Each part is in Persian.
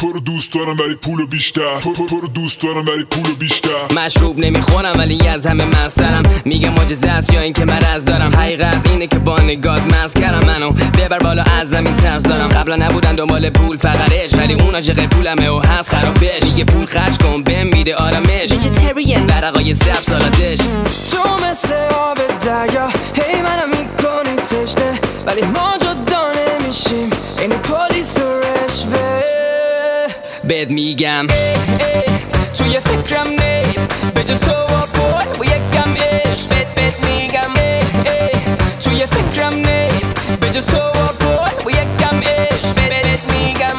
تو رو دوست دارم ولی پولو بیشتر، تو رو دوست دارم ولی پولو بیشتر. مشروب نمیخورم ولی از همه مسترم، میگه معجزه است یا اینکه مرض دارم. حقیقت اینه که با نگات مست کردم منو، ببر بالا از زمین ترس دارم. قبلا نبودن دنبال پول فقط عشق، ولی اون عاشق پولمه و هست خرابش. میگه پول خرج کن بهم میده آرامش، ویژیتریان برقای سب سالاتش. تو مثل آب دریا هی منم میکنی تشنه، ولی ما جدا نمیشیم این پلیس و رشوه. بهت میگم توی فکرم نیست بجز تو و پول و یکم عشق. بهت میگم توی فکرم نیست بجز تو و پول و یکم عشق. بهت میگم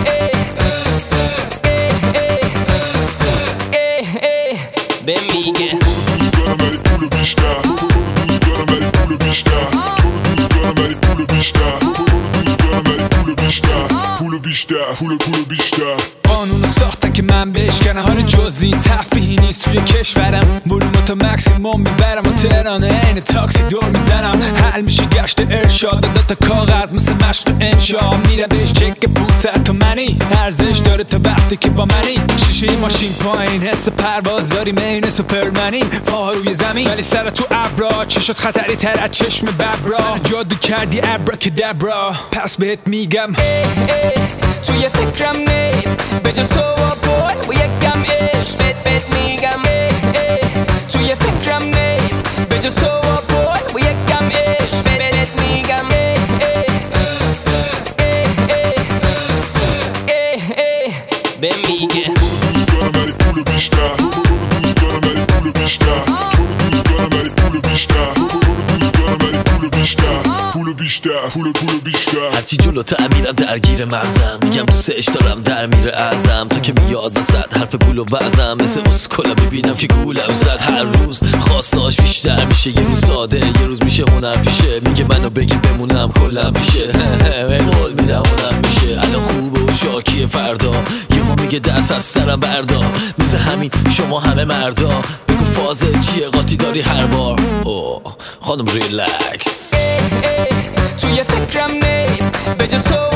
بهم میگه دوست دارم ولی پولو بیشتر، دوست دارم ولی پولو بیشتر، دوست دارم ولی پولو بیشتر، دوست دارم ولی پولو بیشتر، پولو بیشتر، پولو بیشتر. قانونو ساختن که من بشکنم، حال جز این تفریحی نیست توی کشورم. ولومو تا مکسیموم میبرم و تهرانه عین تاکسی دور میزنم. حل میشه گشت ارشاد، دادا تا کاغذ مثل مشق انشا. میره بهش چک 500 تومنی، ارزش داره تا وقتی که با منی. شیشه ماشین پایین، حس پرواز داری مین سوپرمنی. پاها روی زمین ولی سر تو ابرا، چشات خطری تر از چشم ببرا. جادو کردی ابراکدابرا، پس بهت میگم توی فکرم نیست بجز تو و پول و یکم عشق. بهت میگم توی فکرم نیست بجز تو و پول و یکم عشق. بهت میگم بهم میگه دوست دارم ولی پولو بیشتر، دوست دارم ولی پولو بیشتر، دوست دارم ولی پولو بیشتر، دوست دارم ولی پولو بیشتر، پولو بیشتر، پولو بیشتر. هرچی جلوتر میرم درگیر مغزم، میگم دوستش دارم در میره ازم. تو که میاد وسط حرف پول و وزم، مثل اسکولا ببینم که گولم زد. هر روز خواستاش بیشتر میشه، یه روز ساده یه روز میشه هنر پیشه. میگه منو بگی بمونم کلم پیشه، قول میدم هنر میشه. الان خوبه و شاکیه فردا، یهو میگه دست از سرم بردار. مثل همین شما همه مردا، بگو فازه چیه قاطی داری هر بار. اوه خانم ریلکس توی فکرم نیست بجز تو